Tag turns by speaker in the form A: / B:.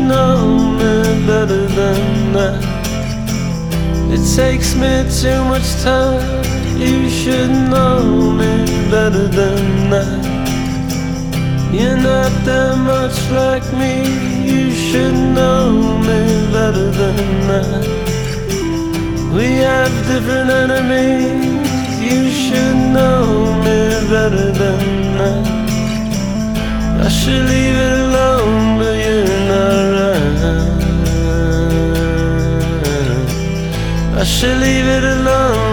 A: know me better than that. It takes me too much time. You should know me better than that. You're not that much like me. You should know me better than that. We have different enemies. You should know me better than that. I should leave it alone, but you're not right. I should leave it alone.